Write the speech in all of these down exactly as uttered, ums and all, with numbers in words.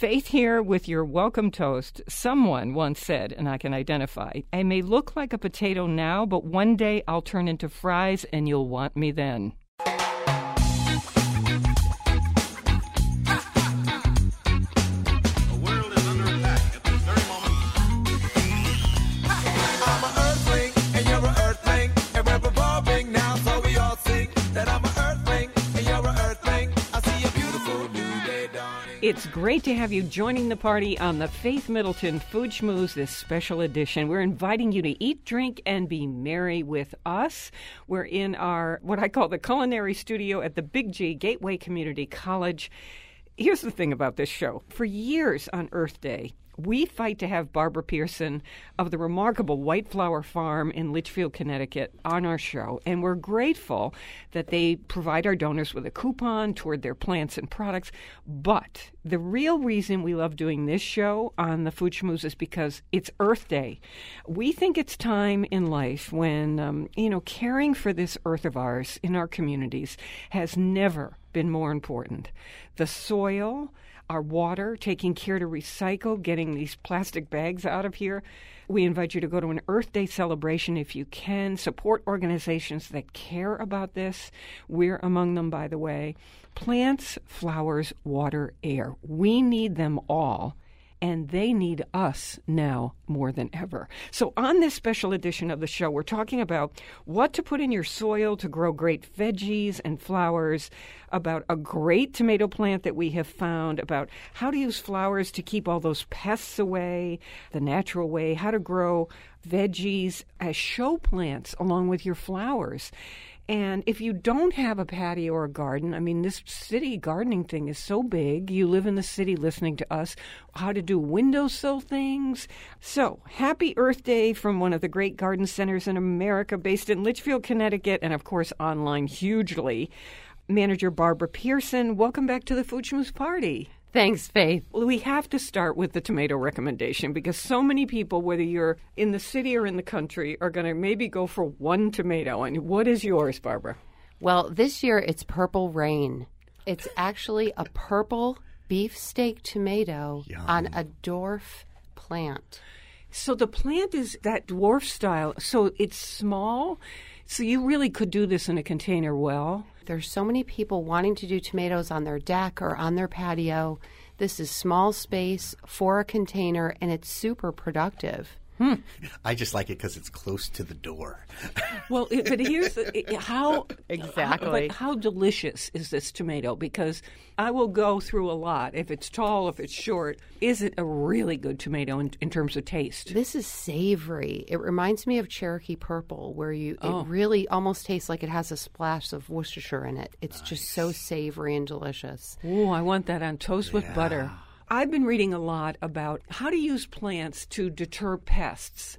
Faith here with your welcome toast. Someone once said, and I can identify, I may look like a potato now, but one day I'll turn into fries and you'll want me then. It's great to have you joining the party on the Faith Middleton Food Schmooze, this special edition. We're inviting you to eat, drink, and be merry with us. We're in our, what I call the culinary studio at the Big G Gateway Community College. Here's the thing about this show. For years on Earth Day, we fight to have Barbara Pearson of the remarkable White Flower Farm in Litchfield, Connecticut, on our show. And we're grateful that they provide our donors with a coupon toward their plants and products. But the real reason we love doing this show on the Food Schmooze is because it's Earth Day. We think it's time in life when, um, you know, caring for this earth of ours in our communities has never been more important. The soil, our water, taking care to recycle, getting these plastic bags out of here. We invite you to go to an Earth Day celebration if you can. Support organizations that care about this. We're among them, by the way. Plants, flowers, water, air. We need them all. And they need us now more than ever. So on this special edition of the show, we're talking about what to put in your soil to grow great veggies and flowers, about a great tomato plant that we have found, about how to use flowers to keep all those pests away, the natural way, how to grow veggies as show plants along with your flowers. And if you don't have a patio or a garden, I mean, this city gardening thing is so big. You live in the city listening to us, how to do windowsill things. So, happy Earth Day from one of the great garden centers in America, based in Litchfield, Connecticut, and of course online hugely. Manager Barbara Pearson, welcome back to the Food Schmooze party. Thanks, Faith. Well, we have to start with the tomato recommendation because so many people, whether you're in the city or in the country, are going to maybe go for one tomato. And what is yours, Barbara? Well, this year it's Purple Rain. It's actually a purple beefsteak tomato Yum. on a dwarf plant. So the plant is that dwarf style. So it's small. So you really could do this in a container well. There's so many people wanting to do tomatoes on their deck or on their patio. This is small space for a container, and it's super productive. Hmm. I just like it because it's close to the door. Well, it, but here's it, how exactly. How, how delicious is this tomato? Because I will go through a lot. If it's tall, if it's short, is it a really good tomato in, in terms of taste? This is savory. It reminds me of Cherokee Purple, where you oh. it really almost tastes like it has a splash of Worcestershire in it. It's nice. Just so savory and delicious. Oh, I want that on toast yeah. with butter. I've been reading a lot about how to use plants to deter pests.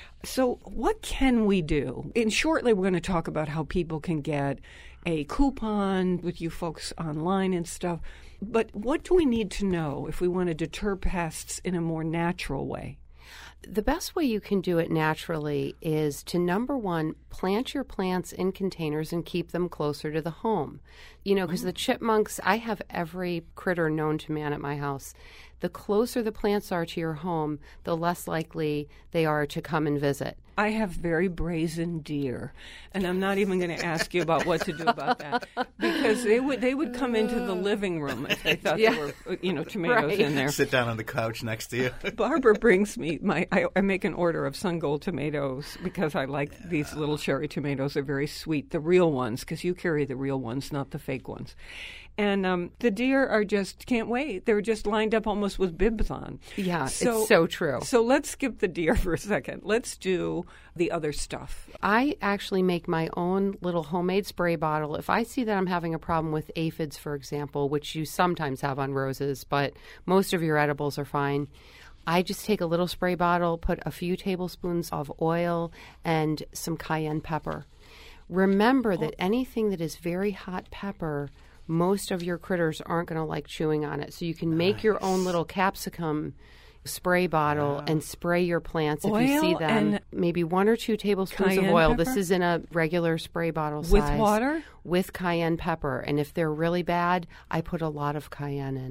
So what can we do? And shortly, we're going to talk about how people can get a coupon with you folks online and stuff. But what do we need to know if we want to deter pests in a more natural way? The best way you can do it naturally is to, number one, plant your plants in containers and keep them closer to the home. You know, because the chipmunks, I have every critter known to man at my house. The closer the plants are to your home, the less likely they are to come and visit. I have very brazen deer, and I'm not even going to ask you about what to do about that, because they would they would come into the living room if they thought yeah. there were, you know, tomatoes right. in there. Sit down on the couch next to you. Barbara brings me my. I, I make an order of Sun Gold tomatoes because I like yeah. these little cherry tomatoes. They're very sweet, the real ones, because you carry the real ones, not the fake ones. And um, the deer are just, can't wait. They're just lined up almost with bibs on. Yeah, so, it's so true. So let's skip the deer for a second. Let's do the other stuff. I actually make my own little homemade spray bottle. If I see that I'm having a problem with aphids, for example, which you sometimes have on roses, but most of your edibles are fine, I just take a little spray bottle, put a few tablespoons of oil and some cayenne pepper. Remember that anything that is very hot pepper, most of your critters aren't going to like chewing on it. So you can make nice. your own little capsicum spray bottle yeah. and spray your plants oil if you see them. And maybe one or two tablespoons of oil. Pepper? This is in a regular spray bottle size. With water? With cayenne pepper. And if they're really bad, I put a lot of cayenne in.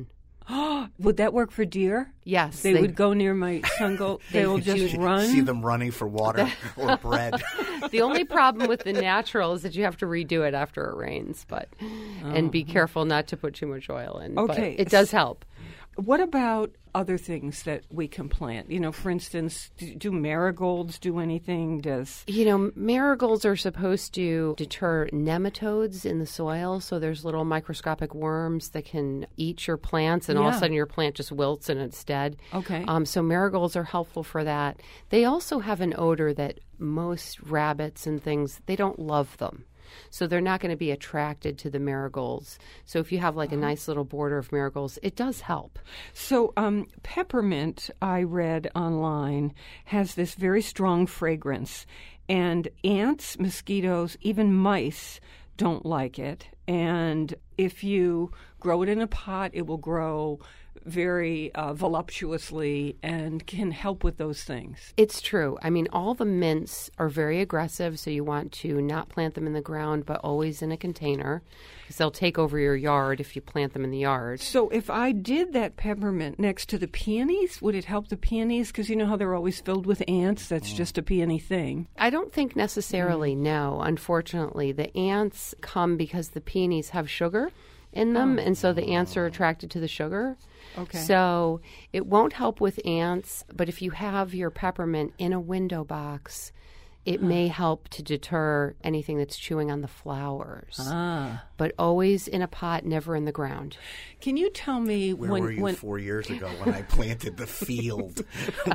Would that work for deer? Yes. They, they would go near my sun gold. They, they will just run. See them running for water or bread. The only problem with the natural is that you have to redo it after it rains, but oh. and be careful not to put too much oil in. Okay. But it does help. What about other things that we can plant? You know, for instance, do, do marigolds do anything? Does You know, marigolds are supposed to deter nematodes in the soil. So there's little microscopic worms that can eat your plants, and yeah. all of a sudden your plant just wilts and it's dead. Okay. Um, so marigolds are helpful for that. They also have an odor that most rabbits and things, they don't love them. So they're not going to be attracted to the marigolds. So if you have like a nice little border of marigolds, it does help. So um, peppermint, I read online, has this very strong fragrance. And ants, mosquitoes, even mice don't like it. And if you grow it in a pot, it will grow very uh, voluptuously and can help with those things. It's true. I mean, all the mints are very aggressive, so you want to not plant them in the ground, but always in a container, because they'll take over your yard if you plant them in the yard. So if I did that peppermint next to the peonies, would it help the peonies? Because you know how they're always filled with ants? That's mm. just a peony thing. I don't think necessarily, mm. no. Unfortunately, the ants come because the peonies have sugar in them, oh. and so the ants are attracted to the sugar. Okay. So it won't help with ants, but if you have your peppermint in a window box, it huh. may help to deter anything that's chewing on the flowers. Ah. But always in a pot, never in the ground. Can you tell me Where when... were you when... four years ago when I planted the field?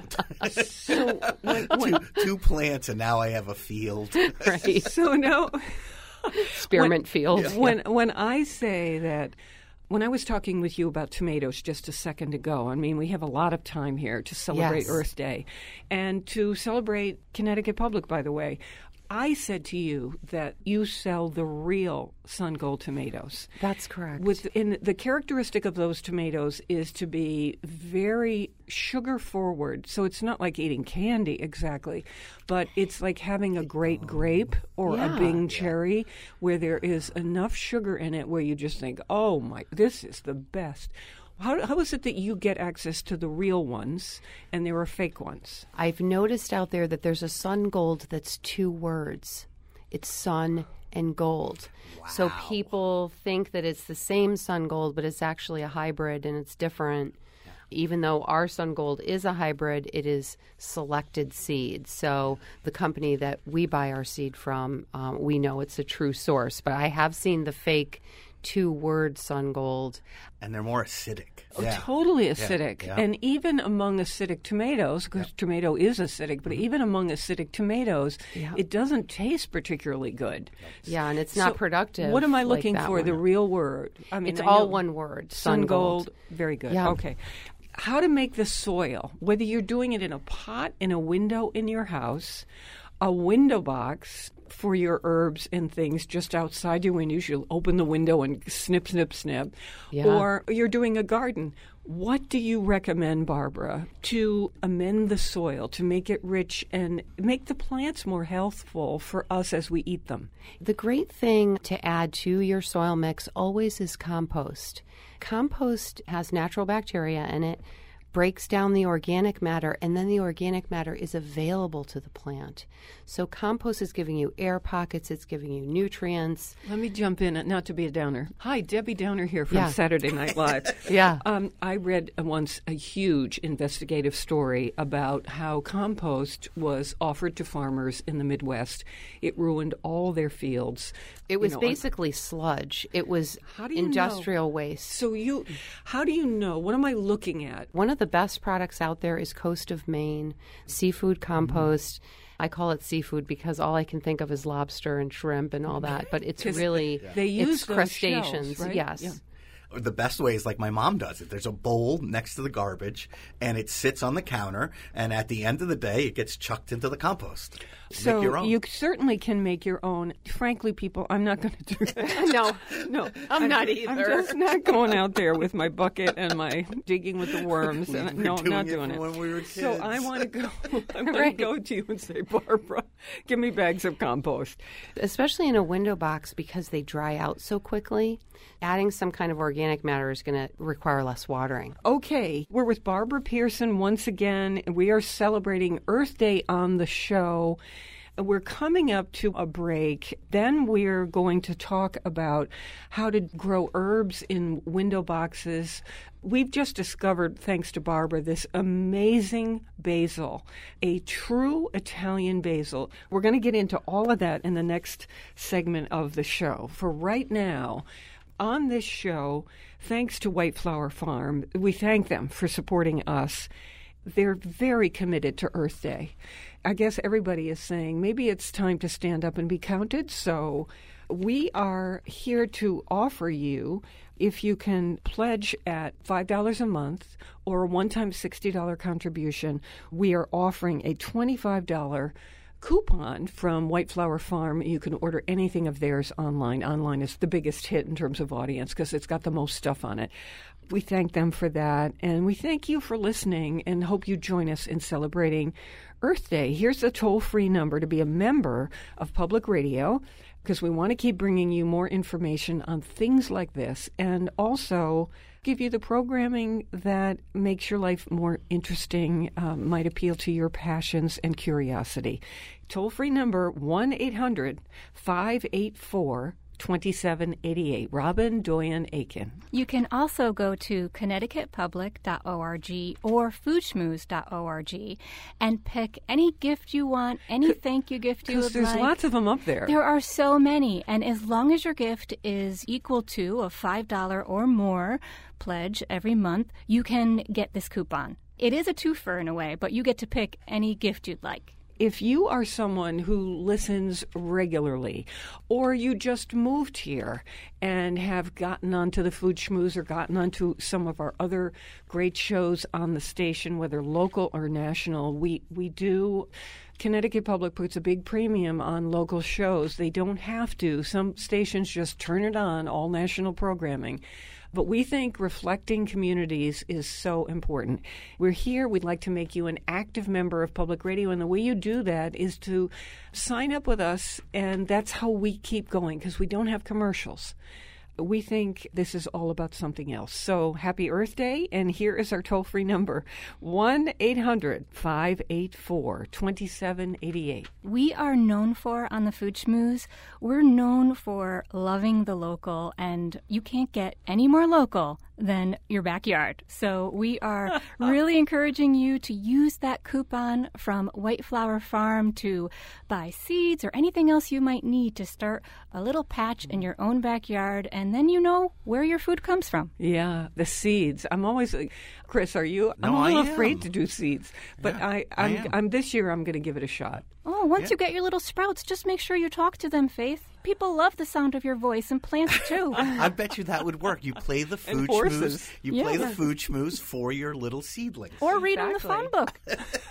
so when, when... Two, two plants, and now I have a field. Right. So now... Spearmint when, field. Yeah. When, when I say that... When I was talking with you about tomatoes just a second ago, I mean, we have a lot of time here to celebrate yes. Earth Day and to celebrate Connecticut Public, by the way. I said to you that you sell the real Sun Gold tomatoes. That's correct. With in the characteristic of those tomatoes is to be very sugar forward. So it's not like eating candy exactly, but it's like having a great grape or yeah. a Bing cherry where there is enough sugar in it where you just think, "Oh my, this is the best." How, how is it that you get access to the real ones and there are fake ones? I've noticed out there that there's a Sun Gold that's two words. It's sun and gold. Wow. So people think that it's the same Sun Gold, but it's actually a hybrid and it's different. Yeah. Even though our Sun Gold is a hybrid, it is selected seed. So the company that we buy our seed from, um, we know it's a true source. But I have seen the fake two-word Sun Gold. And they're more acidic. Oh, yeah. Totally acidic. Yeah. Yeah. And even among acidic tomatoes, because yeah. tomato is acidic, but even among acidic tomatoes, yeah. it doesn't taste particularly good. Yeah, and it's not so productive. What am I looking like for? one. The real word? I mean, it's I all know. one word. Sun, Sun Gold. Gold. Very good. Yeah. Okay. How to make the soil, whether you're doing it in a pot, in a window in your house, a window box for your herbs and things just outside your window. You'll open the window and snip, snip, snip. Yeah. Or you're doing a garden. What do you recommend, Barbara, to amend the soil, to make it rich and make the plants more healthful for us as we eat them? The great thing to add to your soil mix always is compost. Compost has natural bacteria in it, breaks down the organic matter, and then the organic matter is available to the plant. So compost is giving you air pockets, it's giving you nutrients. Let me jump in, not to be a downer. Hi, Debbie Downer here from yeah. Saturday Night Live. yeah. Um, I read once a huge investigative story about how compost was offered to farmers in the Midwest. It ruined all their fields. It was you know, basically sludge. It was how do you industrial know? waste. So you, how do you know? What am I looking at? One of the best products out there is Coast of Maine seafood compost. Mm-hmm. I call it seafood because all I can think of is lobster and shrimp and all that, but it's really they use it's crustaceans. Shells, right? Yes. Yeah. The best way is like my mom does it. There's a bowl next to the garbage, and it sits on the counter, and at the end of the day, it gets chucked into the compost. So make your own. You certainly can make your own. Frankly, people, I'm not going to do that. no, no, I'm, I'm not either. I'm just not going out there with my bucket and my digging with the worms. And we no, doing not it doing it. When we were kids. So I want to go. I want right. to go to you and say, Barbara, give me bags of compost. Especially in a window box because they dry out so quickly. Adding some kind of organic organic matter is going to require less watering. Okay, we're with Barbara Pearson once again. We are celebrating Earth Day on the show. We're coming up to a break. Then we're going to talk about how to grow herbs in window boxes. We've just discovered, thanks to Barbara, this amazing basil, a true Italian basil. We're going to get into all of that in the next segment of the show. For right now, on this show, thanks to White Flower Farm, we thank them for supporting us. They're very committed to Earth Day. I guess everybody is saying maybe it's time to stand up and be counted. So we are here to offer you, if you can pledge at five dollars a month or a one-time sixty dollars contribution, we are offering a twenty-five dollars coupon from White Flower Farm. You can order anything of theirs online. Online is the biggest hit in terms of audience because it's got the most stuff on it. We thank them for that, and we thank you for listening and hope you join us in celebrating Earth Day. Here's the toll-free number to be a member of Public Radio, because we want to keep bringing you more information on things like this and also give you the programming that makes your life more interesting, um, might appeal to your passions and curiosity. Toll-free number one eight hundred five eight four twenty-seven eighty-eight. Robin Doyen Aiken. You can also go to connecticut public dot org or food schmooze dot org and pick any gift you want, any thank you gift you would like. Because there's lots of them up there. There are so many, and as long as your gift is equal to a five dollars or more pledge every month, you can get this coupon. It is a twofer in a way, but you get to pick any gift you'd like. If you are someone who listens regularly, or you just moved here and have gotten onto the Food Schmooze or gotten onto some of our other great shows on the station, whether local or national, we, we do. Connecticut Public puts a big premium on local shows. They don't have to. Some stations just turn it on, all national programming. But we think reflecting communities is so important. We're here. We'd like to make you an active member of Public Radio. And the way you do that is to sign up with us. And that's how we keep going, because we don't have commercials. We think this is all about something else. So happy Earth Day. And here is our toll-free number, one eight hundred five eight four twenty-seven eighty-eight. We are known for, on the Food Schmooze, we're known for loving the local, and you can't get any more local than your backyard. So we are really encouraging you to use that coupon from White Flower Farm to buy seeds or anything else you might need to start a little patch in your own backyard, and then you know where your food comes from. Yeah, the seeds. I'm always, Chris, are you? No, I'm a little I am. afraid to do seeds, but Yeah, I, I I'm, am. I'm this year I'm going to give it a shot. Oh, once Yeah. you get your little sprouts, just make sure you talk to them, Faith. People love the sound of your voice, and plants too. I bet you that would work. You play the And food horses. schmooze. You Yeah. play the food schmooze for your little seedlings. Or read them the Exactly. phone book.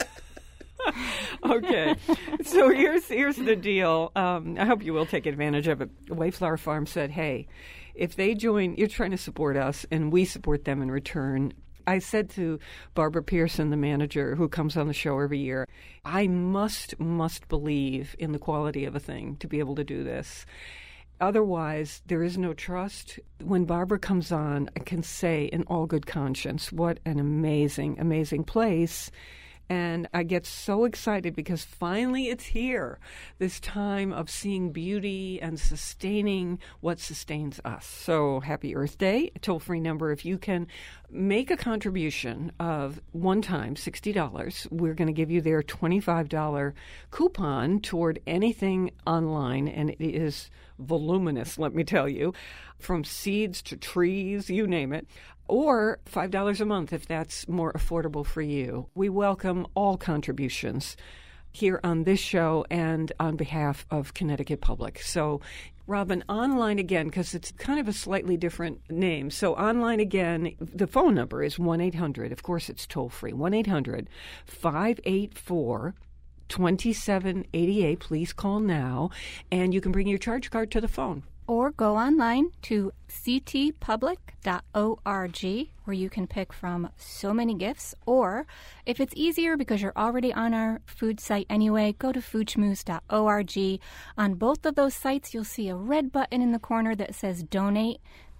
Okay, so here's here's the deal. Um, I hope you will take advantage of it. White Flower Farm said, hey, if they join, you're trying to support us, and we support them in return. I said to Barbara Pearson, the manager who comes on the show every year, I must, must believe in the quality of a thing to be able to do this. Otherwise, there is no trust. When Barbara comes on, I can say in all good conscience, what an amazing, amazing place. And I get so excited because finally it's here, this time of seeing beauty and sustaining what sustains us. So happy Earth Day. A toll-free number. If you can make a contribution of one time sixty dollars, we're going to give you their twenty-five dollars coupon toward anything online. And it is voluminous, let me tell you, from seeds to trees, you name it. Or five dollars a month if that's more affordable for you. We welcome all contributions here on this show and on behalf of Connecticut Public. So, Robin, online again, because it's kind of a slightly different name. So online again, the phone number is one eight hundred, of course it's toll-free, one eight hundred five eight four twenty-seven eighty-eight. Please call now, and you can bring your charge card to the phone. Or go online to c t public dot org, where you can pick from so many gifts. Or if it's easier because you're already on our food site anyway, go to food schmooze dot org. On both of those sites, you'll see a red button in the corner that says Donate.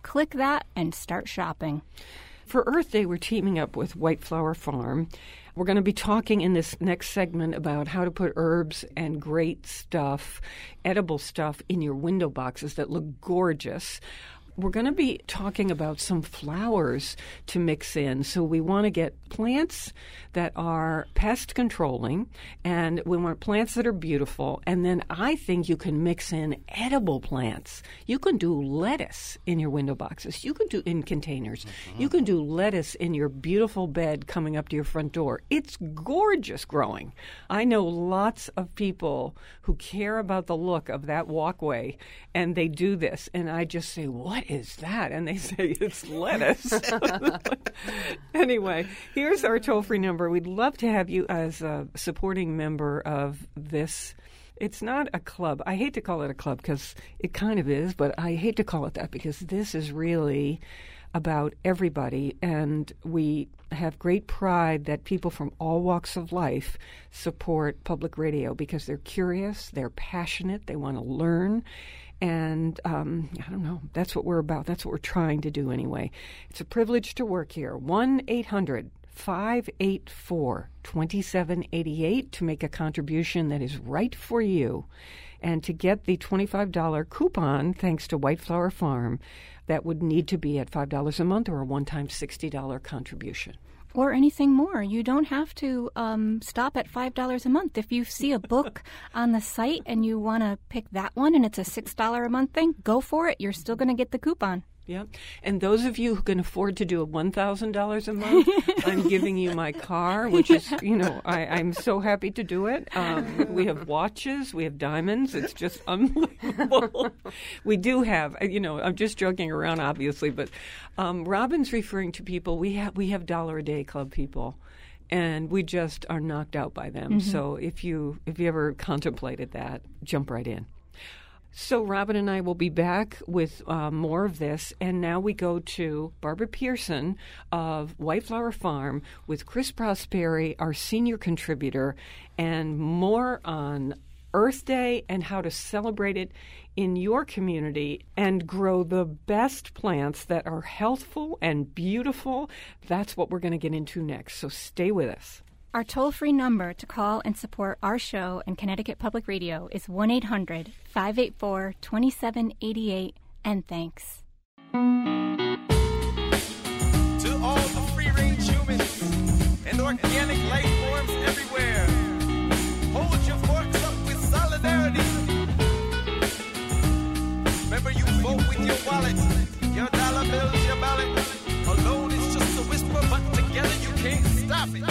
click that and start shopping. For Earth Day, we're teaming up with White Flower Farm. We're going to be talking in this next segment about how to put herbs and great stuff, edible stuff, in your window boxes that look gorgeous. We're going to be talking about some flowers to mix in. So we want to get plants that are pest controlling, and we want plants that are beautiful. And then I think you can mix in edible plants. You can do lettuce in your window boxes. You can do in containers. Mm-hmm. You can do lettuce in your beautiful bed coming up to your front door. It's gorgeous growing. I know lots of people who care about the look of that walkway, and they do this. And I just say, what is that? And they say, it's lettuce. Anyway, here's our toll-free number. We'd love to have you as a supporting member of this. It's not a club. I hate to call it a club because it kind of is, but I hate to call it that because this is really about everybody, and we have great pride that people from all walks of life support public radio because they're curious, they're passionate, they want to learn. And um, I don't know, that's what we're about. That's what we're trying to do anyway. It's a privilege to work here. one eight hundred five eight four two seven eight eight to make a contribution that is right for you. And to get the twenty-five dollars coupon, thanks to White Flower Farm, that would need to be at five dollars a month or a one-time sixty dollars contribution. Or anything more. You don't have to um, stop at five dollars a month. If you see a book on the site and you want to pick that one and it's a six dollars a month thing, go for it. You're still going to get the coupon. Yeah. And those of you who can afford to do a one thousand dollars a month, I'm giving you my car, which is, you know, I, I'm so happy to do it. Um, we have watches. We have diamonds. It's just unbelievable. We do have, you know, I'm just joking around, obviously, but um, Robin's referring to people. We have, we have Dollar a Day Club people. And we just are knocked out by them. Mm-hmm. So if you if you ever contemplated that, jump right in. So Robin and I will be back with uh, more of this, and now we go to Barbara Pearson of White Flower Farm with Chris Prosperi, our senior contributor, and more on Earth Day and how to celebrate it in your community and grow the best plants that are healthful and beautiful. That's what we're going to get into next, so stay with us. Our toll-free number to call and support our show and Connecticut Public Radio is one eight hundred five eight four two seven eight eight, and thanks. To all the free-range humans and organic life forms everywhere, hold your forks up with solidarity. Remember, you vote with your wallet, your dollar bills, your ballot. Alone it's just a whisper, but together you can't stop it.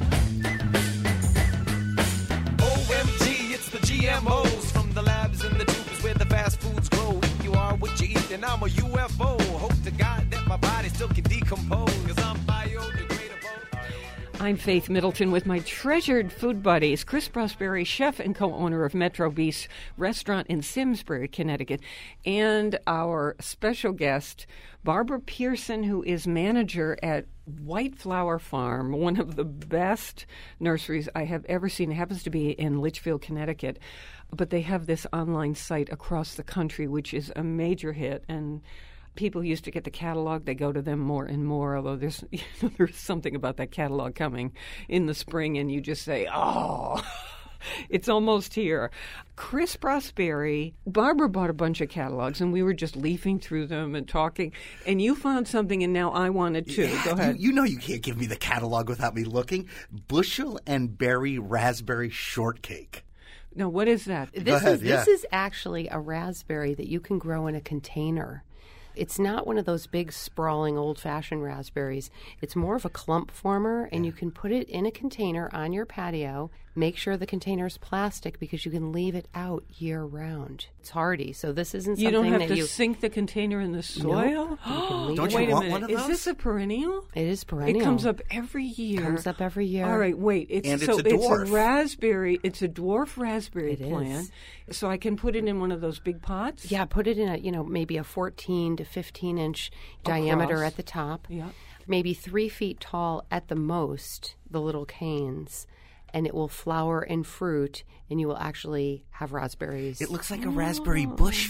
The G M Os from the labs and the tubes where the fast foods grow. If you are what you eat, then I'm a U F O. Hope to God that my body still can decompose, because I'm biodegradable. I'm Faith Middleton with my treasured food buddies, Chris Prosperi, chef and co-owner of Metro Beast Restaurant in Simsbury, Connecticut, and our special guest, Barbara Pearson, who is manager at White Flower Farm, one of the best nurseries I have ever seen. It happens to be in Litchfield, Connecticut, but they have this online site across the country, which is a major hit, and people used to get the catalog. They go to them more and more, although there's, you know, there's something about that catalog coming in the spring, and you just say, oh, it's almost here. Chris Prosperi, Barbara bought a bunch of catalogs, and we were just leafing through them and talking, and you found something, and now I wanted to. Yeah, Go ahead. You, you know you can't give me the catalog without me looking. Bushel and Berry Raspberry Shortcake. Now, what is that? This ahead, is yeah. This is actually a raspberry that you can grow in a container. It's not one of those big, sprawling, old-fashioned raspberries. It's more of a clump former, and you can put it in a container on your patio. Make sure the container is plastic because you can leave it out year-round. It's hardy, so this isn't something You don't have that to you... sink the container in the soil? Nope. You can leave Don't it you Wait out. want a minute. one of Is those? this a perennial? It is perennial. It comes up every year. Comes up every year. All right, wait. It's, And so it's a dwarf. It's a raspberry. It's a dwarf raspberry It is. plant. So I can put it in one of those big pots? Yeah, put it in a, you know, maybe a fourteen to fifteen inch diameter Across. at the top. Yeah. Maybe three feet tall at the most, the little canes. And it will flower and fruit, and you will actually have raspberries. It looks like a raspberry bush, Faith.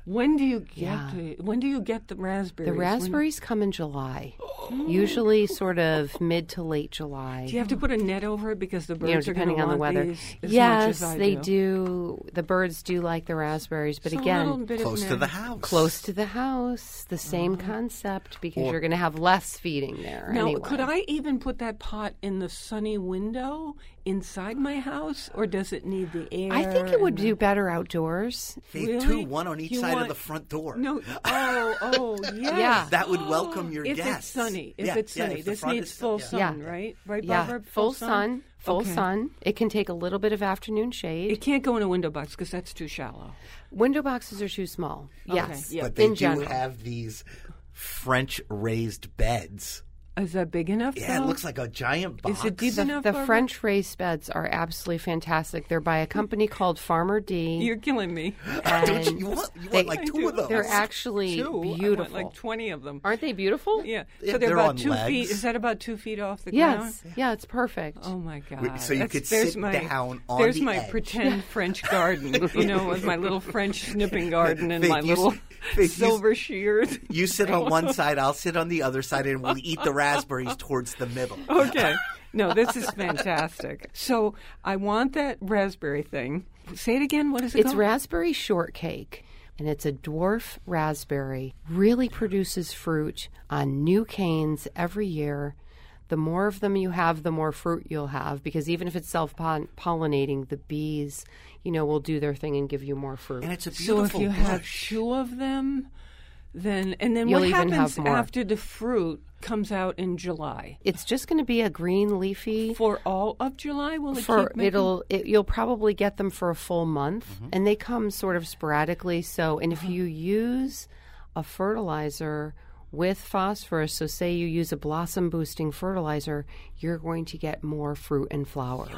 When do you get Yeah. the, when do you get the raspberries? The When- raspberries come in July, usually sort of mid to late July. do you have to put a net over it because the birds You know, are depending gonna on the want weather. these as Yes, much as I they do. do. The birds do like the raspberries, but So a again, little bit of Close to net. the house. close to the house, the same concept because Or- you're going to have less feeding there. Now, anyway. could I even put that pot in the sunny window inside my house, or does it need the air? I think it would and do the- better outdoors. They Really? two, one on each You side want- of the front door. No. Oh, oh, yes. Yeah. That would welcome your if guests. it's sunny. If Yeah, it's yeah, sunny. if the This front needs is- full yeah. sun, Yeah. right? Right, Yeah, Barbara? full sun, full Okay. sun. It can take a little bit of afternoon shade. It can't go in a window box because that's too shallow. Window boxes are too small. Yes, yeah. But they in do general. have these French raised beds. Is that big enough? Yeah, it though? looks like a giant box. Is it deep The, enough? the Barbara? French raised beds are absolutely fantastic. They're by a company called Farmer D. You're killing me. Don't you, and you want, you they- want like two do. of those? They're actually Two. I want beautiful. like twenty of them. Aren't they beautiful? Yeah. Yeah, So they're, they're about on two legs. feet. Is that about two feet off the ground? Yes. Yeah, it's perfect. Oh my God! So you That's- could there's sit my, down on There's the my edge. pretend French garden, you know, with my little French snipping garden and Faith, my you little s- Faith, you s- silver shears. You sit on one side, I'll sit on the other side, and we'll eat the raspberries towards the middle. Okay. No, this is fantastic. So I want that raspberry thing. Say it again. What is it It's called? raspberry shortcake, and it's a dwarf raspberry. Really produces fruit on new canes every year. The more of them you have, the more fruit you'll have, because even if it's self-pollinating, the bees, you know, will do their thing and give you more fruit. And it's a So beautiful if you have bush. two of them, then and then You'll what even happens have more. after the fruit comes out in July? It's just going to be a green leafy. For all of July, will it For keep making? it'll it, you'll probably get them for a full month, and they come sort of sporadically. So, and if you use a fertilizer with phosphorus, so say you use a blossom boosting fertilizer, you're going to get more fruit and flowers.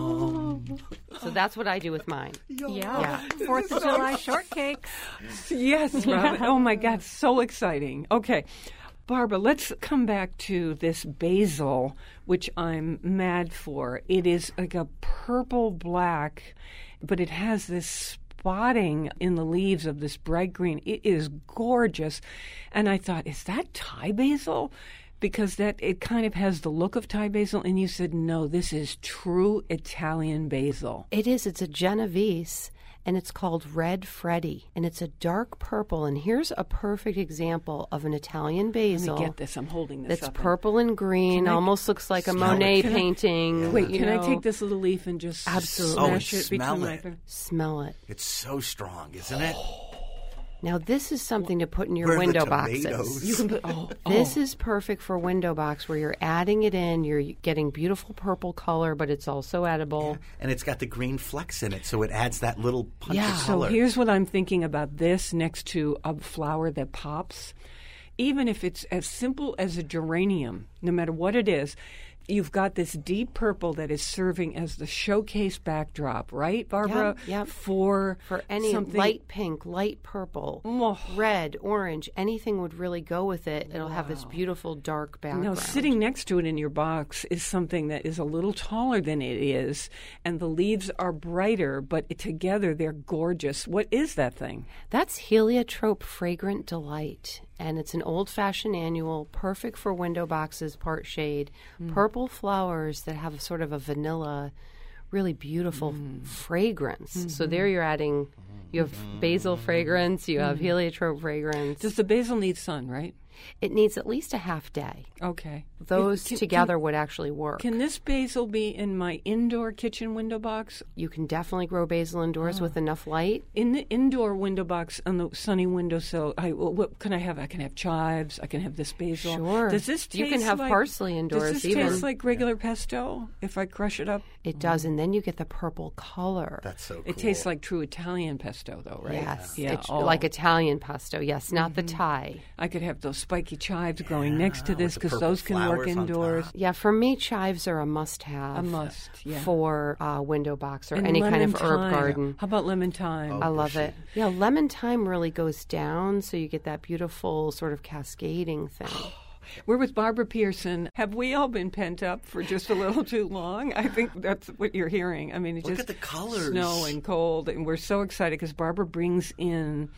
So that's what I do with mine. Yeah. Fourth of July shortcakes. Yes, Robin. Oh my God, so exciting. Okay. Barbara, let's come back to this basil, which I'm mad for. It is like a purple black, but it has this spotting in the leaves of this bright green. It is gorgeous. And I thought, is that Thai basil? Because that it kind of has the look of Thai basil. And you said, no, this is true Italian basil. It is. It's a Genovese, and it's called Red Freddy, and it's a dark purple. And here's a perfect example of an Italian Let basil. me get this. I'm holding this That's up. purple and green, Can I- almost looks like a Smell it. Monet Can I- painting. Wait, you can I know. take this little leaf and just Absolutely. Oh, smash it smell between it. my... Smell it. It's so strong, isn't it? Now, this is something to put in your Where are the window tomatoes? boxes. You can put... Oh, This oh. is perfect for window box where you're adding it in, you're getting beautiful purple color, but it's also edible. And it's got the green flecks in it, so it adds that little punch Yeah. of So color. here's what I'm thinking about this next to a flower that pops. Even if it's as simple as a geranium, no matter what it is, you've got this deep purple that is serving as the showcase backdrop, right, Barbara? Yep, yep. For For any something... light pink, light purple, Oh. red, orange, anything would really go with it. It'll have this beautiful dark background. Now, sitting next to it in your box is something that is a little taller than it is, and the leaves are brighter, but together they're gorgeous. What is that thing? That's Heliotrope Fragrant Delight, and it's an old-fashioned annual, perfect for window boxes, part shade. Purple flowers that have sort of a vanilla, really beautiful fragrance. So there you're adding, you have basil fragrance, you have heliotrope fragrance. Does the basil need sun, right? It needs at least a half day. Okay. Those Can- together would actually work. Can this basil be in my indoor kitchen window box? You can definitely grow basil indoors with enough light. In the indoor window box on the sunny windowsill, I, what can I have? I can have chives. I can have this basil. Sure. Does this taste You can have like, parsley indoors Does this even. taste like regular pesto if I crush it up? It does, and then you get the purple color. That's so cool. It tastes like true Italian pesto, though, right? Yes, Yeah. it's oh. like Italian pesto. Yes, not the Thai. I could have those spiky chives growing next to with this the because purple those can work flowers on indoors. top. Yeah, for me, chives are a must-have. A must, yeah. For uh, window box or And any kind lemon of herb thyme. garden. How about lemon thyme? I love it. Yeah, lemon thyme really goes down, so you get that beautiful sort of cascading thing. We're with Barbara Pearson. Have we all been pent up for just a little too long? I think that's what you're hearing. I mean, it's Look just at the colors. snow and cold, and we're so excited because Barbara brings in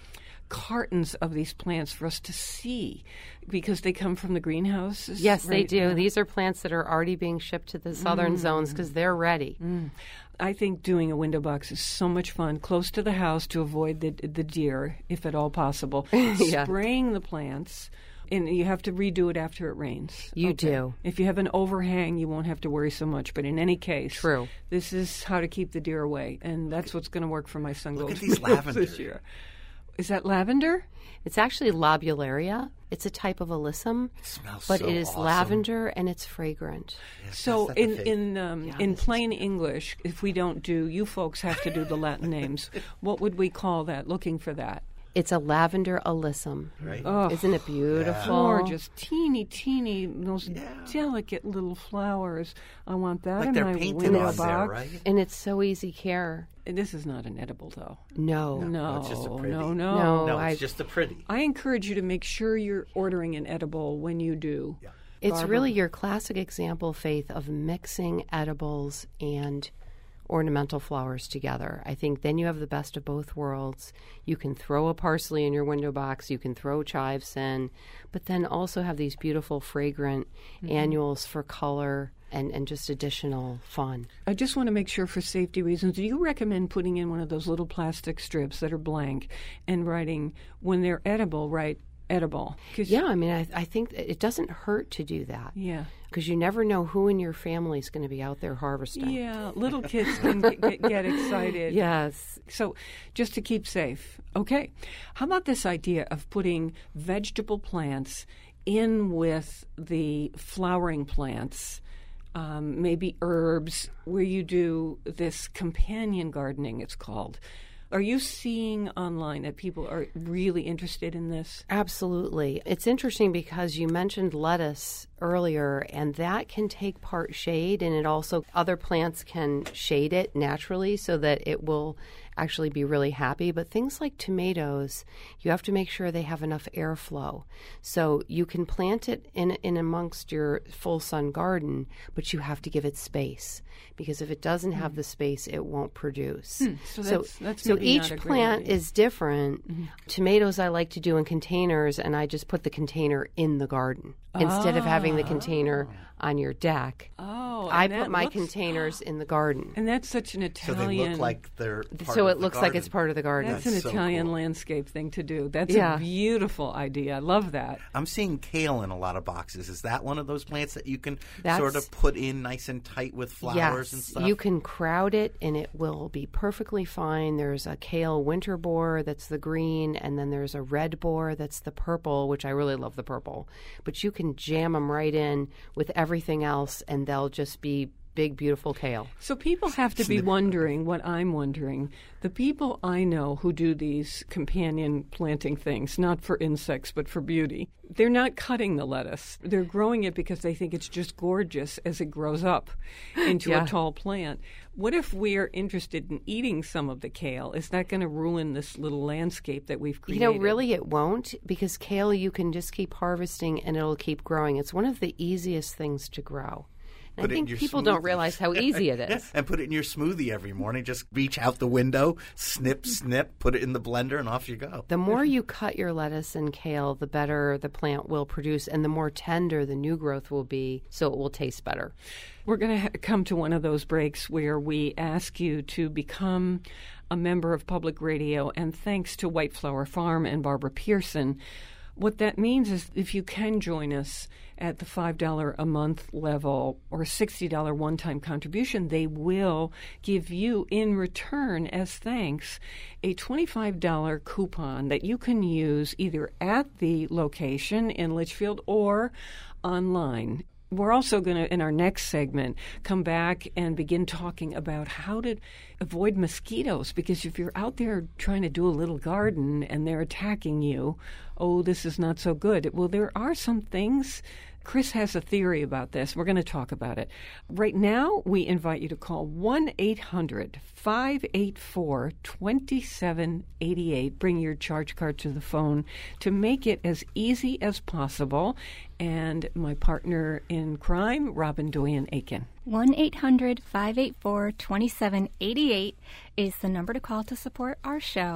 cartons of these plants for us to see because they come from the greenhouses? Yes, right? they do. Yeah. These are plants that are already being shipped to the southern mm. zones because they're ready. Mm. I think doing a window box is so much fun, close to the house to avoid the the deer, if at all possible. yeah. Spraying the plants. And you have to redo it after it rains. You okay. do. If you have an overhang, you won't have to worry so much. But in any case, True. This is how to keep the deer away. And that's what's going to work for my sun Look gold at these lavender this year. Is that lavender? It's actually lobularia. It's a type of alyssum. It smells but so it is awesome. lavender and it's fragrant. Yes, so that's- that's in the faith. in um, Yeah, in this plain English, if we don't do, you folks have to do the Latin names. What would we call that? Looking for that. It's a lavender alyssum. Right. Oh, Isn't it beautiful? gorgeous, teeny, teeny, most Yeah. delicate little flowers. I want that Like in they're my painted window on box. there, right? And it's so easy care. This is not an edible, though. No. No, it's just a pretty. no, no. No. No, I- it's just a pretty. I encourage you to make sure you're ordering an edible when you do. Yeah. It's Barbara. really your classic example, Faith, of mixing edibles and ornamental flowers together. I think then you have the best of both worlds. You can throw a parsley in your window box, you can throw chives in, but then also have these beautiful fragrant Mm-hmm. annuals for color and, and just additional fun. I just want to make sure for safety reasons, do you recommend putting in one of those little plastic strips that are blank and writing, when they're edible, write edible? 'Cause- Yeah, I mean, I, I think that it doesn't hurt to do that. Yeah. Because you never know who in your family is going to be out there harvesting. Yeah, little kids can get, get, get excited. Yes. So just to keep safe. Okay. How about this idea of putting vegetable plants in with the flowering plants, um, maybe herbs, where you do this companion gardening, it's called. Are you seeing online that people are really interested in this? Absolutely. It's interesting because you mentioned lettuce earlier, and that can take part shade, and it also, other plants can shade it naturally so that it will actually be really happy. But things like tomatoes, you have to make sure they have enough airflow. So you can plant it in, in amongst your full sun garden, but you have to give it space. Because if it doesn't have Mm. the space, it won't produce. Mm, so that's- that's so maybe each not a great plant idea. is different. Mm-hmm. Tomatoes I like to do in containers, and I just put the container in the garden instead of having the container on your deck. Oh, I and put that my looks- containers in the garden. And that's such an So Italian. they look like they're part So of it the looks like garden. it's part of the garden. That's, That's an so Italian cool. landscape thing to do. That's Yeah. a beautiful idea. I love that. I'm seeing kale in a lot of boxes. Is that one of those plants that you can That's- sort of put in nice and tight with flowers yes, and stuff? you can crowd it and it will be perfectly fine. There's a kale winter boar that's the green, and then there's a red boar that's the purple, which I really love the purple. But you can jam them right in with everything else, and they'll just be big, beautiful kale. So people have to be wondering what I'm wondering. The people I know who do these companion planting things, not for insects but for beauty, they're not cutting the lettuce. They're growing it because they think it's just gorgeous as it grows up into Yeah. a tall plant. What if we're interested in eating some of the kale? Is that going to ruin this little landscape that we've created? You know, really it won't, because kale you can just keep harvesting and it'll keep growing. It's one of the easiest things to grow. And Put I it in think your people don't smoothie. realize how easy it Yeah, is. and put it in your smoothie every morning. Just reach out the window, snip, snip, put it in the blender, and off you go. The more you cut your lettuce and kale, the better the plant will produce, and the more tender the new growth will be, so it will taste better. We're going to ha- come to one of those breaks where we ask you to become a member of Public Radio, and thanks to White Flower Farm and Barbara Pearson. What that means is if you can join us at the five dollars a month level or sixty dollars one-time contribution, they will give you in return, as thanks, a twenty-five dollars coupon that you can use either at the location in Litchfield or online. We're also going to, in our next segment, come back and begin talking about how to avoid mosquitoes, because if you're out there trying to do a little garden and they're attacking you, oh, this is not so good. Well, there are some things. Chris has a theory about this. We're going to talk about it. Right now, we invite you to call one eight hundred five eight four two seven eight eight. Bring your charge card to the phone to make it as easy as possible. And my partner in crime, Robin Doyen Aiken. one eight hundred five eight four two seven eight eight is the number to call to support our show.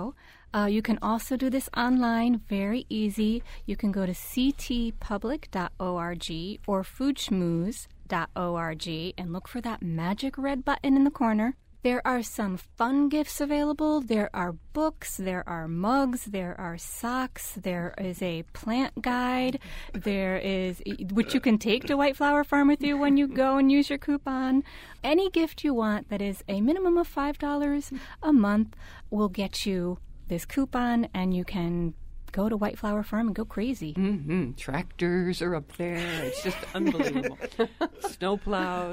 Uh, you can also do this online, very easy. You can go to c t public dot org or food schmooze dot org and look for that magic red button in the corner. There are some fun gifts available. There are books, there are mugs, there are socks, there is a plant guide, there is, which you can take to White Flower Farm with you when you go and use your coupon. Any gift you want that is a minimum of five dollars a month will get you this coupon, and you can go to White Flower Farm and go crazy. Mm-hmm. Tractors are up there. It's just unbelievable. Snow plows.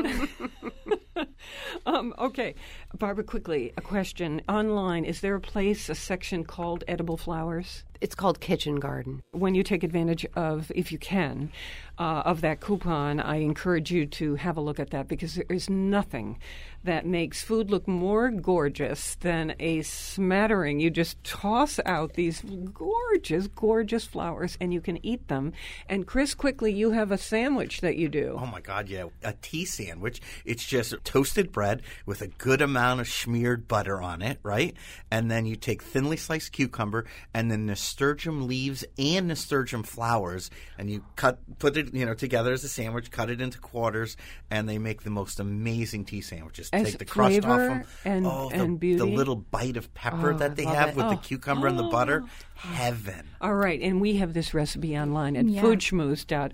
um, okay. Barbara, quickly, a question. Online, is there a place, a section called Edible Flowers? It's called Kitchen Garden. When you take advantage of, if you can, uh, of that coupon, I encourage you to have a look at that, because there is nothing that makes food look more gorgeous than a smattering. You just toss out these gorgeous, gorgeous flowers, and you can eat them. And Chris, quickly, you have a sandwich that you do. Oh, my God, yeah. A tea sandwich. It's just toasted bread with a good amount of smeared butter on it, right? And then you take thinly sliced cucumber and then nasturtium leaves and nasturtium flowers, and you cut, put it, you know, together as a sandwich, cut it into quarters, and they make the most amazing tea sandwiches. As take the crust off them. And, oh, the, and beauty. the little bite of pepper Oh, that they I love have it. with Oh. the cucumber and the butter. Oh. Heaven. All right, and we have this recipe online at Yeah. food schmooze dot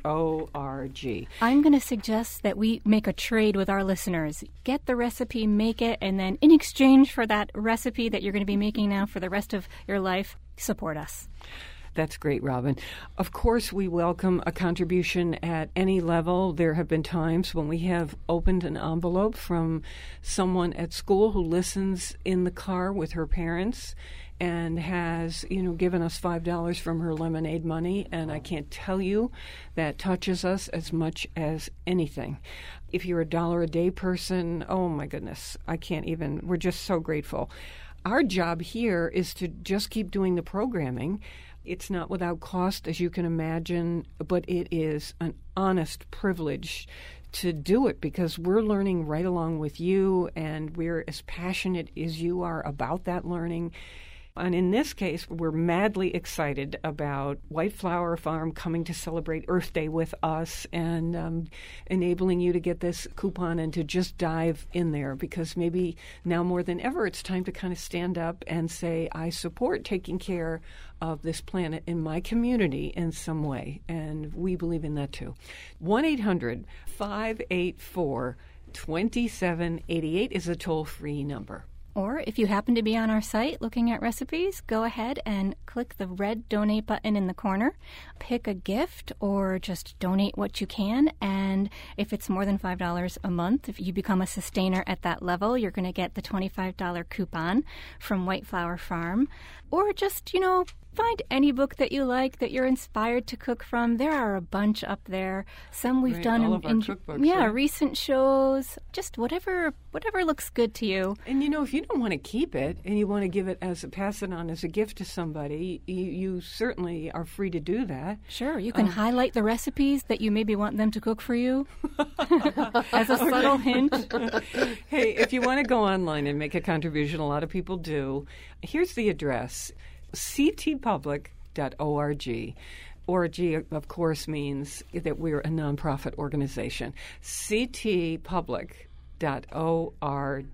org. I'm going to suggest that we make a trade with our listeners. Get the recipe, make it, and then in exchange for that recipe that you're going to be making now for the rest of your life, support us. That's great, Robin. Of course, we welcome a contribution at any level. There have been times when we have opened an envelope from someone at school who listens in the car with her parents and has, you know, given us five dollars from her lemonade money. And I can't tell you, that touches us as much as anything. If you're a dollar a day person, oh my goodness, I can't even, we're just so grateful. Our job here is to just keep doing the programming. It's not without cost, as you can imagine, but it is an honest privilege to do it, because we're learning right along with you, and we're as passionate as you are about that learning. And in this case, we're madly excited about White Flower Farm coming to celebrate Earth Day with us and um, enabling you to get this coupon and to just dive in there, because maybe now more than ever, it's time to kind of stand up and say, I support taking care of this planet in my community in some way. And we believe in that too. one eight hundred five eight four two seven eight eight is a toll-free number. Or if you happen to be on our site looking at recipes, go ahead and click the red donate button in the corner. Pick a gift or just donate what you can. And if it's more than five dollars a month, if you become a sustainer at that level, you're going to get the twenty-five dollars coupon from White Flower Farm. Or just, you know, find any book that you like that you're inspired to cook from. There are a bunch up there. Some we've Right, done all in, of our in cookbooks, yeah, right? recent shows. Just whatever whatever looks good to you. And, you know, if you don't want to keep it and you want to give it as a, pass it on as a gift to somebody, you, you certainly are free to do that. Sure, you can highlight the recipes that you maybe want them to cook for you as a subtle hint. Hey, if you want to go online and make a contribution, a lot of people do. Here's the address, c t public dot org. Org, of course, means that we're a nonprofit organization. c t public dot org.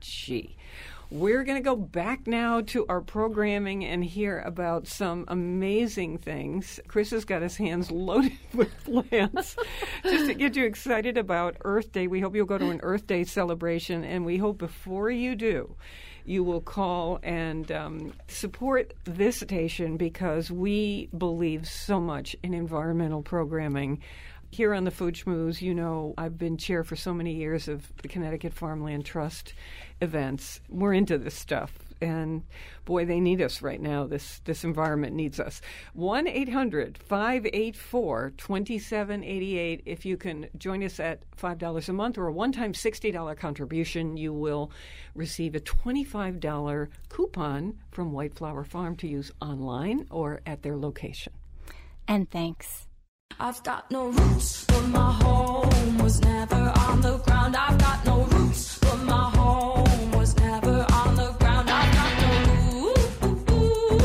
We're going to go back now to our programming and hear about some amazing things. Chris has got his hands loaded with plants just to get you excited about Earth Day. We hope you'll go to an Earth Day celebration, and we hope before you do, you will call and um, support this station, because we believe so much in environmental programming. Here on the Food Schmooze, you know, I've been chair for so many years of the Connecticut Farmland Trust events. We're into this stuff. And, boy, they need us right now. This this environment needs us. one eight hundred five eight four two seven eight eight. If you can join us at five dollars a month or a one-time sixty dollars contribution, you will receive a twenty-five dollars coupon from White Flower Farm to use online or at their location. And thanks. I've got no roots, but my home was never on the ground. I've got no roots, but my home was never on the ground. I've got no roots,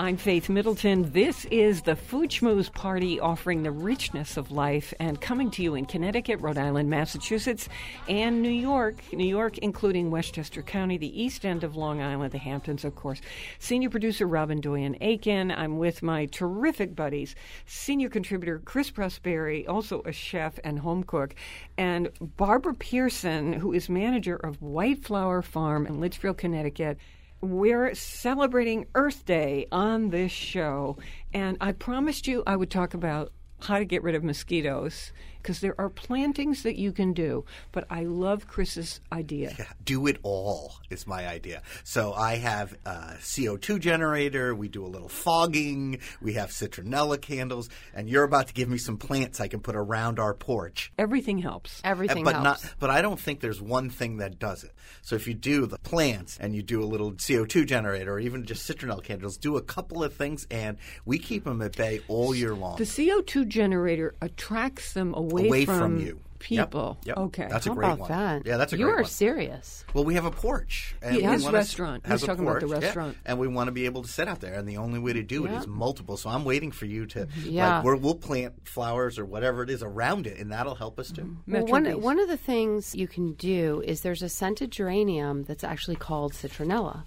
I'm Faith Middleton. This is the Food Schmooze Party, offering the richness of life and coming to you in Connecticut, Rhode Island, Massachusetts, and New York. New York, including Westchester County, the east end of Long Island, the Hamptons, of course. Senior producer Robin Doyen-Aiken. I'm with my terrific buddies, senior contributor Chris Prosperi, also a chef and home cook, and Barbara Pearson, who is manager of White Flower Farm in Litchfield, Connecticut. We're celebrating Earth Day on this show, and I promised you I would talk about how to get rid of mosquitoes, because there are plantings that you can do. But I love Chris's idea. Yeah, do it all is my idea. So I have a C O two generator. We do a little fogging. We have citronella candles. And you're about to give me some plants I can put around our porch. Everything helps. Everything but helps. Not, but I don't think there's one thing that does it. So if you do the plants and you do a little C O two generator or even just citronella candles, do a couple of things, and we keep them at bay all year long. The C O two generator attracts them away, Away from, from you. people. Yep, yep. Okay. That's a How great about one. that? Yeah, that's a you great are one. serious. Well, we have a porch. And Yeah, we his wanna- restaurant. Has He's a talking about the porch, yeah, restaurant. and we want to be able to sit out there, and the only way to do it Yeah. is multiple. So I'm waiting for you to, Yeah. like, we're, we'll plant flowers or whatever it is around it, and that'll help us too. Well, Metro one, Bees. one of the things you can do is there's a scented geranium that's actually called citronella.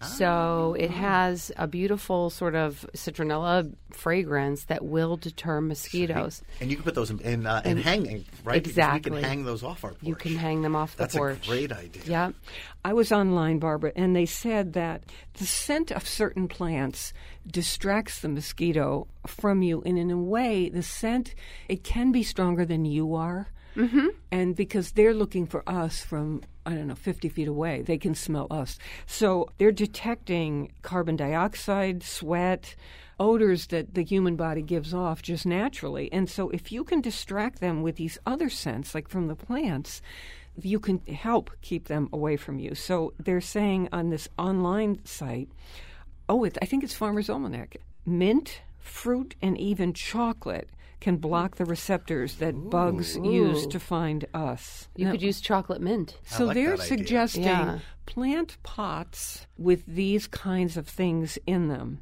So it has a beautiful sort of citronella fragrance that will deter mosquitoes. And you can put those in, in, uh, in hanging, right? Because Exactly. we can hang those off our porch. You can hang them off the That's porch. a great idea. Yeah. I was online, Barbara, and they said that the scent of certain plants distracts the mosquito from you. And in a way, the scent, it can be stronger than you are. Mm-hmm. And because they're looking for us from, I don't know, fifty feet away, they can smell us. So they're detecting carbon dioxide, sweat, odors that the human body gives off just naturally. And so if you can distract them with these other scents, like from the plants, you can help keep them away from you. So they're saying on this online site, oh, it, I think it's Farmer's Almanac, mint, fruit, and even chocolate can block the receptors that bugs use to find us. You Now- could use chocolate mint. so like they're that idea. suggesting Yeah. plant pots with these kinds of things in them.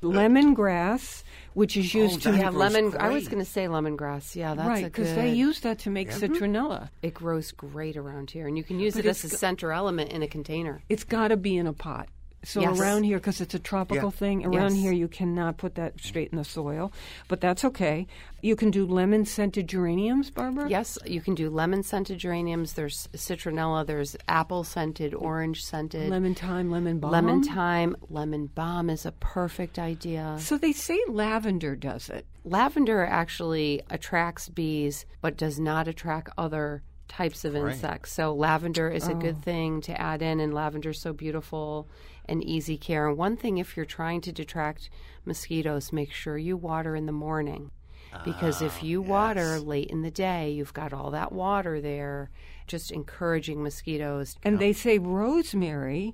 Lemongrass, which is used to that Yeah, grows lemon. I was great. going to say lemongrass. Yeah, that's right a because good. they use that to make citronella. It grows great around here, and you can use But it as it's a go- center element in a container. It's got to be in a pot. So Yes. around here, because it's a tropical Yeah. thing, around Yes. here you cannot put that straight in the soil. But that's okay. You can do lemon-scented geraniums, Barbara? Yes, you can do lemon scented geraniums. There's citronella. There's apple scented, orange scented, Lemon thyme, lemon balm. lemon thyme, lemon balm is a perfect idea. So they say lavender does it. Lavender actually attracts bees, but does not attract other types of insects. So lavender is a good thing to add in, and lavender's so beautiful and easy care. And one thing, if you're trying to detract mosquitoes, make sure you water in the morning. Because if you water late in the day, you've got all that water there, just encouraging mosquitoes. And they say rosemary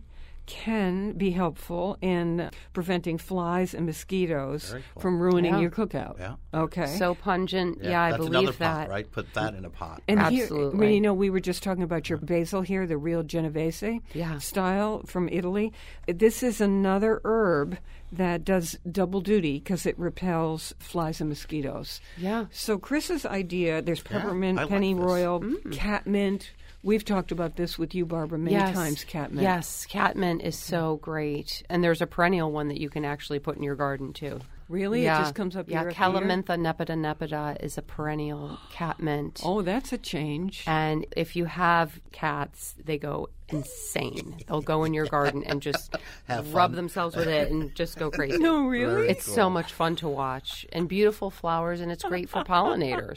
can be helpful in preventing flies and mosquitoes Very cool. from ruining Yeah. your cookout. Yeah. Okay. So pungent. Yeah, I that's believe another that. pot, right? Put that in a pot. And here, I Absolutely. mean, you know, we were just talking about your basil here, the real Genovese Yeah. style from Italy. This is another herb that does double duty because it repels flies and mosquitoes. Yeah. So Chris's idea, there's peppermint, I like pennyroyal, this. catmint. We've talked about this with you, Barbara, many yes. times, catmint. Yes, catmint is so great. And there's a perennial one that you can actually put in your garden, too. Really? Yeah. It just comes up Yeah, year after year? Calamintha nepida nepida is a perennial catmint. Oh, that's a change. And if you have cats, they go insane. They'll go in your garden and just Have rub fun. themselves with it and just go crazy. No, really? Very It's so much fun to watch and beautiful flowers, and it's great for pollinators.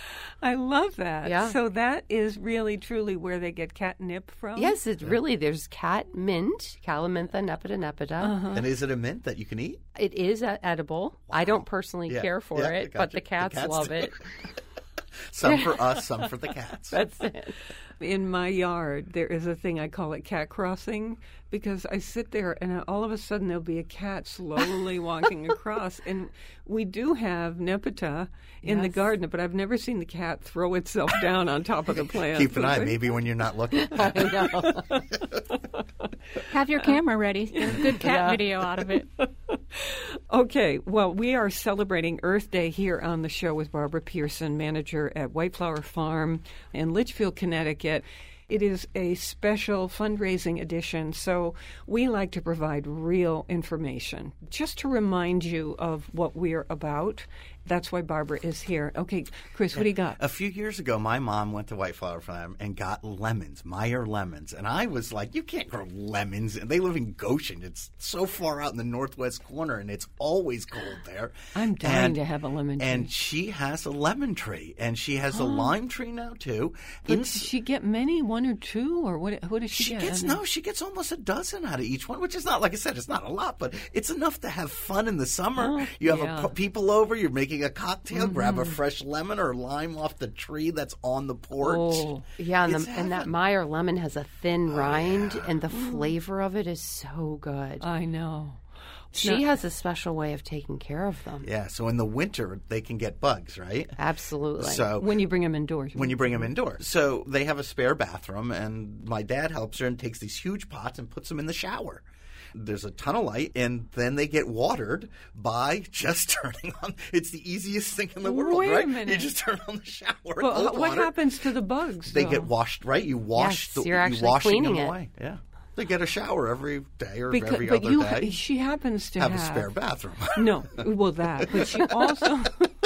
I love that. Yeah. So that is really, truly where they get catnip from? Yes, it's really, there's cat mint, Calamintha nepida nepida. And is it a mint that you can eat? It is e- edible. I don't personally Yeah, care for yeah, it, gotcha. but the The cats, cats love do. it. Some for us, some for the cats. That's it. In my yard, there is a thing I call it cat crossing because I sit there and all of a sudden there'll be a cat slowly walking across. And we do have Nepeta in the Yes. garden, but I've never seen the cat throw itself down on top of the plant. Keep an eye, maybe when you're not looking. I know. Have your camera ready. Get a good cat Yeah. video out of it. Okay, well, we are celebrating Earth Day here on the show with Barbara Pearson, manager at White Flower Farm in Litchfield, Connecticut. It is a special fundraising edition, so we like to provide real information just to remind you of what we're about. That's why Barbara is here. Okay, Chris, what do you got? A few years ago, my mom went to White Flower Farm and got lemons, Meyer lemons. And I was like, you can't grow lemons. And they live in Goshen. It's so far out in the northwest corner, and it's always cold there. I'm dying and, to have a lemon tree. And she has a lemon tree. And she has a lime tree now, too. But In- does she get many, one or two? Or what, what does she, She get? gets I mean- no. She gets almost a dozen out of each one, which is not, like I said, it's not a lot, but it's enough to have fun in the summer. Oh, you have yeah. a, people over, you're making a cocktail, grab Mm-hmm. a fresh lemon or lime off the tree that's on the porch. Oh. Yeah, and, It's the, and that heaven. Meyer lemon has a thin rind, and the Mm. flavor of it is so good. I know. She has a special way of taking care of them. Yeah, so in the winter they can get bugs, right? Absolutely. So When you bring them indoors. when you bring them indoors. So they have a spare bathroom, and my dad helps her and takes these huge pots and puts them in the shower. There's a ton of light, and then they get watered by just turning on. It's the easiest thing in the world, Wait a right? minute. You just turn on the shower. Well, cold what water. happens to the bugs? They though? get washed, right? You wash Yes, the you're you actually washing cleaning them it. away. Yeah, they get a shower every day or Because, every but other you, day. she happens to have, have a spare bathroom. No, well that, but she also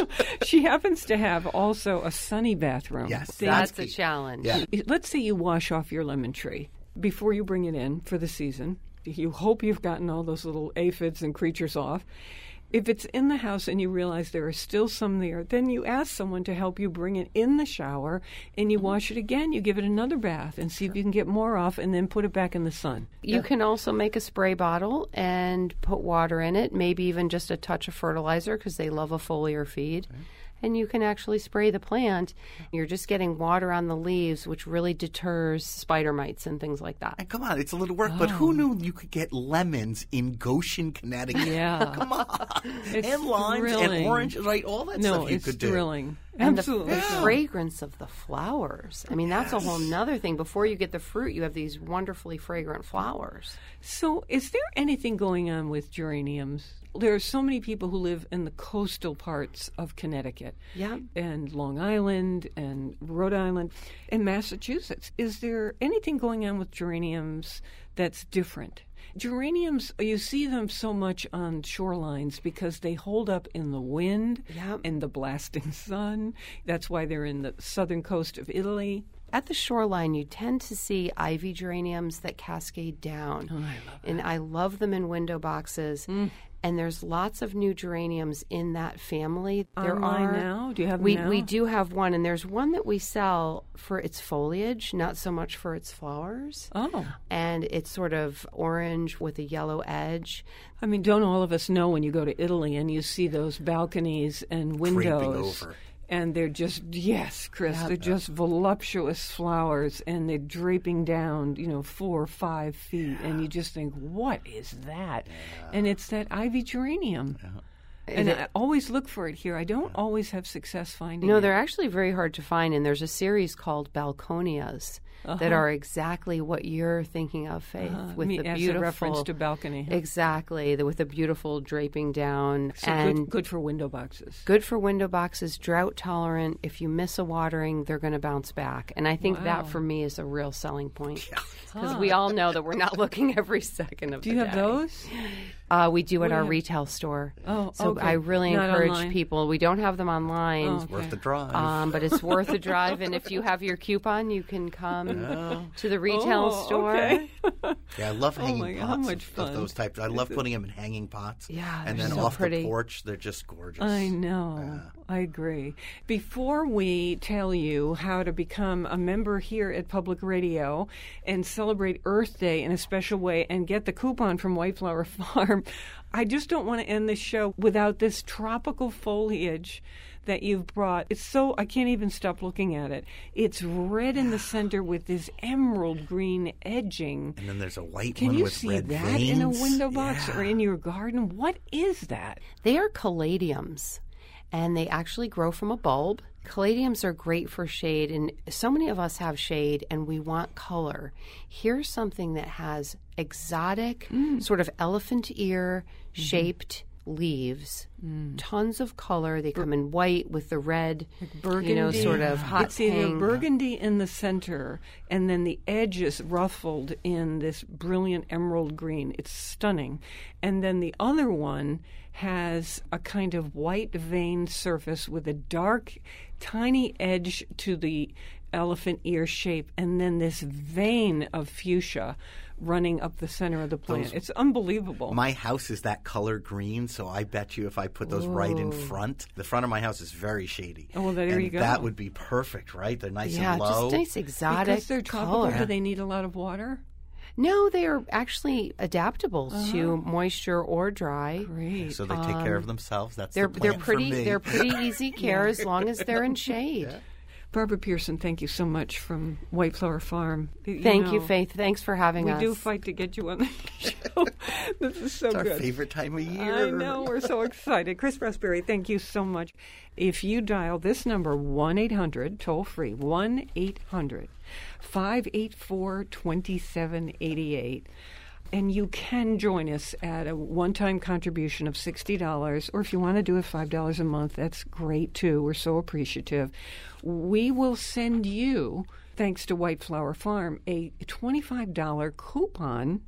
she happens to have also a sunny bathroom. Yes, Things- That's a challenge. Yeah. Let's say you wash off your lemon tree before you bring it in for the season. You hope you've gotten all those little aphids and creatures off. If it's in the house and you realize there are still some there, then you ask someone to help you bring it in the shower and you wash it again. You give it another bath and see if you can get more off and then put it back in the sun. You can also make a spray bottle and put water in it, maybe even just a touch of fertilizer because they love a foliar feed. And you can actually spray the plant. You're just getting water on the leaves, which really deters spider mites and things like that. And come on, it's a little work, but who knew you could get lemons in Goshen, Connecticut? Yeah. Come on. It's and limes thrilling. and oranges, right? All that No, stuff you it's could do. thrilling. And the, Absolutely. the fragrance of the flowers. I mean, that's a whole nother thing. Before you get the fruit, you have these wonderfully fragrant flowers. So, is there anything going on with geraniums? There are so many people who live in the coastal parts of Connecticut, Yeah. and Long Island, and Rhode Island, and Massachusetts. Is there anything going on with geraniums that's different? Geraniums, you see them so much on shorelines because they hold up in the wind Yep. and the blasting sun. That's why they're in the southern coast of Italy. At the shoreline, you tend to see ivy geraniums that cascade down. Oh, I love And I love them in window boxes. Mm. And there's lots of new geraniums in that family. There Online are now? Do you have them we now? we do have one, and there's one that we sell for its foliage, not so much for its flowers. Oh. And it's sort of orange with a yellow edge. I mean, don't all of us know when you go to Italy and you see those balconies and windows? over. And they're just, yes, Chris, they're just voluptuous flowers and they're draping down, you know, four or five feet. And you just think, what is that? And it's that ivy geranium. And I always look for it here. I don't always have success finding No, it. they're actually very hard to find, and there's a series called Balconias that are exactly what you're thinking of, Faith, Uh, with me- the as beautiful a reference to balcony. huh? Exactly, the, with the beautiful draping down, So and good, good for window boxes. good for window boxes, drought tolerant. If you miss a watering, they're going to bounce back, and I think Wow. that for me is a real selling point because we all know that we're not looking every second of Do the you have day. those? Uh, we do at do our you have? retail store. Oh, so okay. I really Not encourage online? people. We don't have them online. Oh, Worth okay. the drive. Um, but it's worth a drive, and if you have your coupon, you can come to the retail Oh, store. okay. Yeah, I love hanging my God, how pots much of, fun. of those types. I love putting them in hanging pots. Yeah, and they're then so off pretty. the porch, they're just gorgeous. I know. I agree. Before we tell you how to become a member here at Public Radio and celebrate Earth Day in a special way and get the coupon from White Flower Farm, I just don't want to end this show without this tropical foliage that you've brought. It's so, I can't even stop looking at it. It's red in the center with this emerald green edging. And then there's a white Can one you with see red that veins. in a window box Yeah. or in your garden? What is that? They are caladiums, and they actually grow from a bulb. Caladiums are great for shade, and so many of us have shade, and we want color. Here's something that has exotic, sort of elephant ear shaped leaves, tons of color. They come in white with the red, you know, sort of hot It's either pink. burgundy in the center, and then the edge is ruffled in this brilliant emerald green. It's stunning. And then the other one has a kind of white veined surface with a dark, tiny edge to the elephant ear shape, and then this vein of fuchsia running up the center of the plant. Those- It's unbelievable. My house is that color green, so I bet you if I put those right in Ooh. front, the front of my house is very shady. Oh, well, there and you go. That would be perfect, right? They're nice yeah, and low. just nice exotic because they're tropical, color. do they need a lot of water? No, they are actually adaptable to moisture or dry. Great. So they take care of themselves. That's They're the they're plan pretty for me. they're pretty easy care as long as they're in shade. Barbara Pearson, thank you so much from White Flower Farm. You Thank you, know, Faith. Thanks for having We us. do fight to get you on the show. This is so It's our good. favorite time of year. I know. We're so excited. Chris Raspberry, thank you so much. If you dial this number, one eight hundred, toll free, one eight hundred, five eight four, two seven eight eight, and you can join us at a one-time contribution of sixty dollars, or if you want to do it five dollars a month, that's great too. We're so appreciative. We will send you, thanks to White Flower Farm, a twenty-five dollars coupon.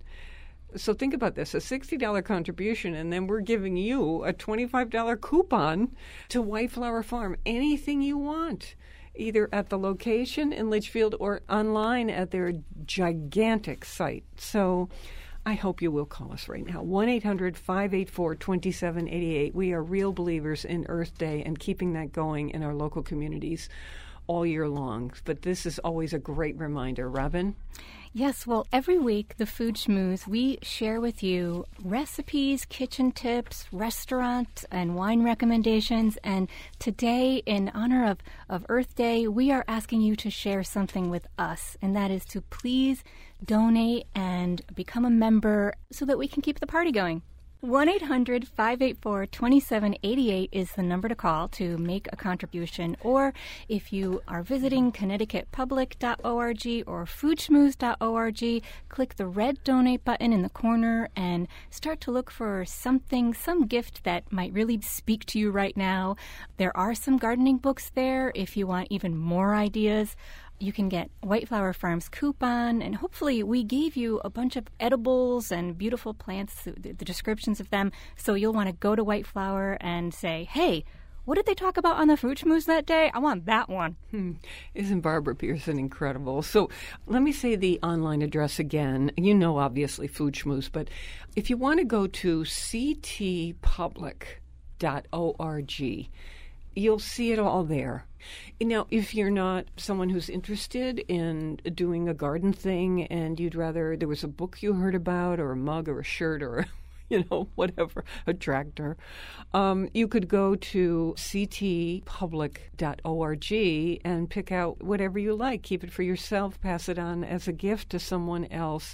So think about this, a sixty dollars contribution, and then we're giving you a twenty-five dollars coupon to White Flower Farm. Anything you want, either at the location in Litchfield or online at their gigantic site. So I hope you will call us right now, one eight hundred, five eight four, two seven eight eight. We are real believers in Earth Day and keeping that going in our local communities all year long. But this is always a great reminder. Robin? Yes, well, every week, the Food Schmooze, we share with you recipes, kitchen tips, restaurant and wine recommendations. And today, in honor of, of Earth Day, we are asking you to share something with us, and that is to please donate and become a member so that we can keep the party going. one eight hundred, five eight four, two seven eight eight is the number to call to make a contribution. Or if you are visiting connecticut public dot org or food schmooze dot org, click the red donate button in the corner and start to look for something, some gift that might really speak to you right now. There are some gardening books there if you want even more ideas. You can get White Flower Farm's coupon, and hopefully we gave you a bunch of edibles and beautiful plants, the, the descriptions of them, so you'll want to go to White Flower and say, hey, what did they talk about on the Food Schmooze that day? I want that one. Hmm. Isn't Barbara Pearson incredible? So let me say the online address again. You know, obviously, Food Schmooze, but if you want to go to c t public dot org, you'll see it all there. Now, if you're not someone who's interested in doing a garden thing and you'd rather there was a book you heard about or a mug or a shirt or, you know, whatever, a tractor, um, you could go to c t public dot org and pick out whatever you like. Keep it for yourself. Pass it on as a gift to someone else.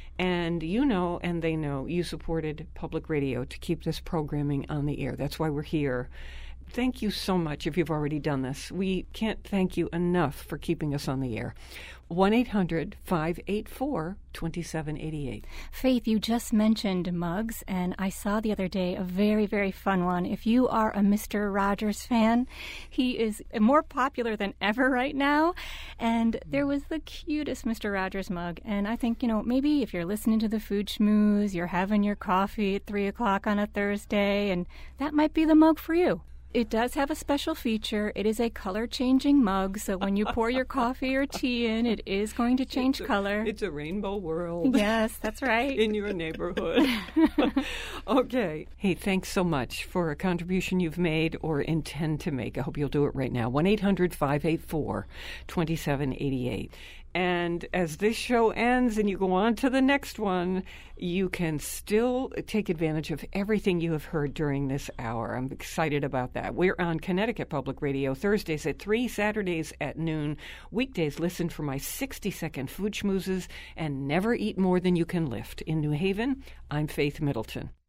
And you know, and they know, you supported public radio to keep this programming on the air. That's why we're here. Thank you so much if you've already done this. We can't thank you enough for keeping us on the air. one eight hundred, five eight four, two seven eight eight. Faith, you just mentioned mugs, and I saw the other day a very, very fun one. If you are a Mister Rogers fan, he is more popular than ever right now. And there was the cutest Mister Rogers mug. And I think, you know, maybe if you're listening to the Food Schmooze, you're having your coffee at three o'clock on a Thursday, and that might be the mug for you. It does have a special feature. It is a color-changing mug, so when you pour your coffee or tea in, it is going to change It's a- color. It's a rainbow world. Yes, that's right. In your neighborhood. Okay. Hey, thanks so much for a contribution you've made or intend to make. I hope you'll do it right now. one eight hundred, five eight four, two seven eight eight. And as this show ends and you go on to the next one, you can still take advantage of everything you have heard during this hour. I'm excited about that. We're on Connecticut Public Radio Thursdays at three, Saturdays at noon. Weekdays, listen for my sixty-second food schmoozes and never eat more than you can lift. In New Haven, I'm Faith Middleton.